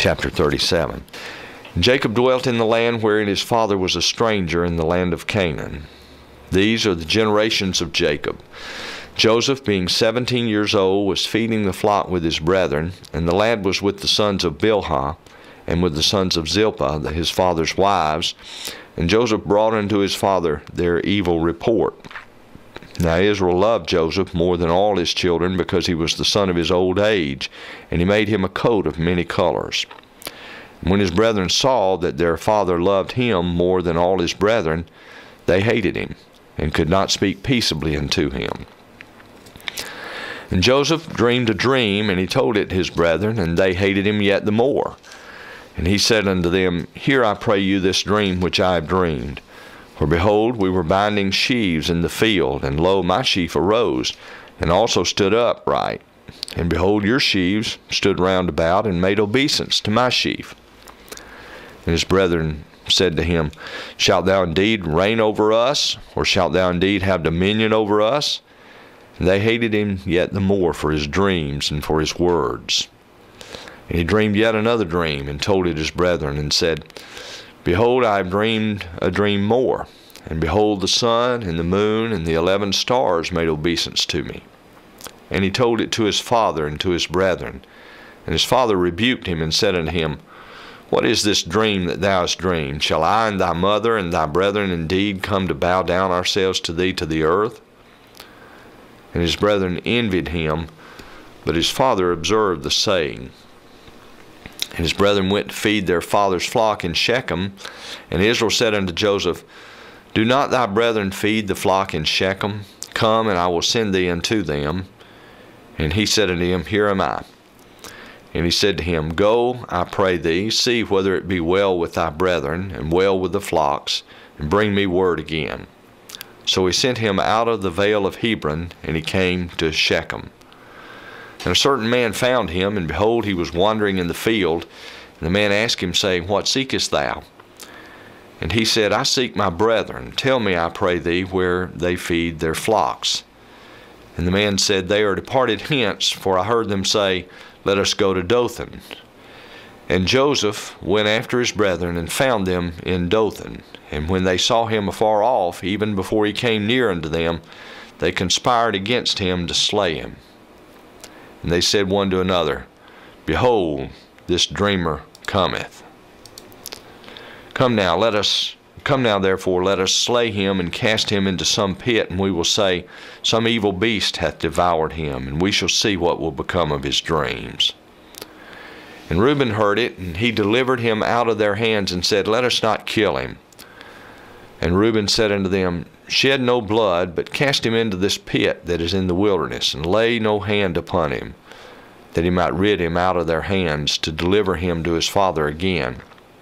Chapter 37. Jacob dwelt in the land wherein his father was a stranger, in the land of Canaan. These are the generations of Jacob. Joseph, being 17 years old, was feeding the flock with his brethren, and the lad was with the sons of Bilhah, and with the sons of Zilpah, his father's wives. And Joseph brought unto his father their evil report. Now Israel loved Joseph more than all his children, because he was the son of his old age, and he made him a coat of many colors. And when his brethren saw that their father loved him more than all his brethren, they hated him, and could not speak peaceably unto him. And Joseph dreamed a dream, and he told it his brethren, and they hated him yet the more. And he said unto them, Hear, I pray you, this dream which I have dreamed. For behold, we were binding sheaves in the field, and lo, my sheaf arose, and also stood upright. And behold, your sheaves stood round about, and made obeisance to my sheaf. And his brethren said to him, Shalt thou indeed reign over us, or shalt thou indeed have dominion over us? And they hated him yet the more for his dreams and for his words. And he dreamed yet another dream, and told it his brethren, and said, Behold, I have dreamed a dream more. And behold, the sun and the moon and the 11 stars made obeisance to me. And he told it to his father and to his brethren. And his father rebuked him, and said unto him, What is this dream that thou hast dreamed? Shall I and thy mother and thy brethren indeed come to bow down ourselves to thee to the earth? And his brethren envied him, but his father observed the saying. And his brethren went to feed their father's flock in Shechem. And Israel said unto Joseph, Do not thy brethren feed the flock in Shechem? Come, and I will send thee unto them. And he said unto him, Here am I. And he said to him, Go, I pray thee, see whether it be well with thy brethren, and well with the flocks, and bring me word again. So he sent him out of the vale of Hebron, and he came to Shechem. And a certain man found him, and behold, he was wandering in the field. And the man asked him, saying, What seekest thou? And he said, I seek my brethren. Tell me, I pray thee, where they feed their flocks. And the man said, They are departed hence, for I heard them say, Let us go to Dothan. And Joseph went after his brethren, and found them in Dothan. And when they saw him afar off, even before he came near unto them, they conspired against him to slay him. And they said one to another, Behold, this dreamer cometh. Come now, therefore, let us slay him, and cast him into some pit, and we will say, Some evil beast hath devoured him, and we shall see what will become of his dreams. And Reuben heard it, and he delivered him out of their hands, and said, Let us not kill him. And Reuben said unto them, Shed no blood, but cast him into this pit that is in the wilderness, and lay no hand upon him, that he might rid him out of their hands, to deliver him to his father again.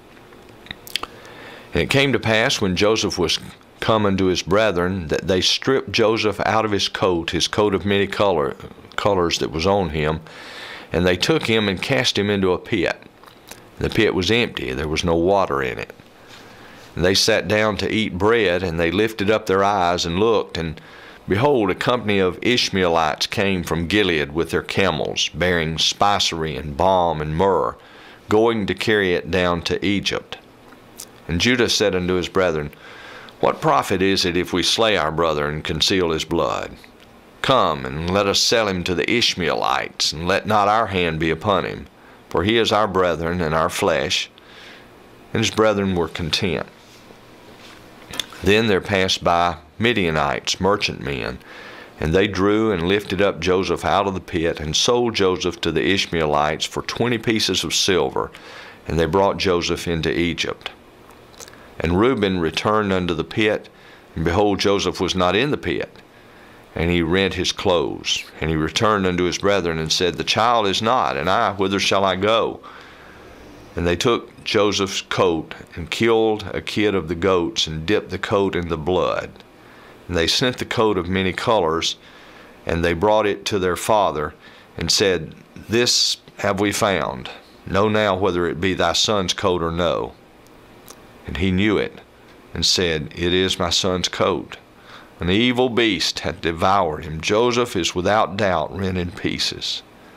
And it came to pass, when Joseph was come unto his brethren, that they stripped Joseph out of his coat of many colors that was on him, and they took him and cast him into a pit. And the pit was empty, there was no water in it. And they sat down to eat bread, and they lifted up their eyes and looked, and behold, a company of Ishmaelites came from Gilead with their camels, bearing spicery and balm and myrrh, going to carry it down to Egypt. And Judah said unto his brethren, What profit is it if we slay our brother and conceal his blood? Come, and let us sell him to the Ishmaelites, and let not our hand be upon him, for he is our brethren and our flesh. And his brethren were content. Then there passed by Midianites, merchantmen, and they drew and lifted up Joseph out of the pit, and sold Joseph to the Ishmaelites for 20 pieces of silver, and they brought Joseph into Egypt. And Reuben returned unto the pit, and behold, Joseph was not in the pit. And he rent his clothes. And he returned unto his brethren, and said, The child is not, and I, whither shall I go? And they took Joseph's coat, and killed a kid of the goats, and dipped the coat in the blood. And they sent the coat of many colors, and they brought it to their father, and said, This have we found. Know now whether it be thy son's coat or no. And he knew it, and said, It is my son's coat. An evil beast hath devoured him. Joseph is without doubt rent in pieces.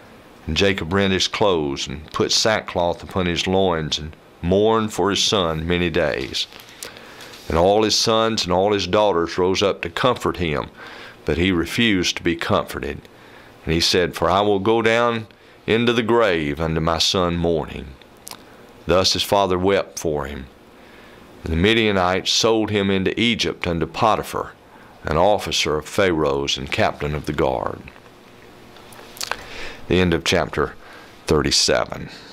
And Jacob rent his clothes, and put sackcloth upon his loins, and mourned for his son many days. And all his sons and all his daughters rose up to comfort him, but he refused to be comforted. And he said, For I will go down into the grave unto my son mourning. Thus his father wept for him. And the Midianites sold him into Egypt unto Potiphar, an officer of Pharaoh's and captain of the guard. The end of chapter 37.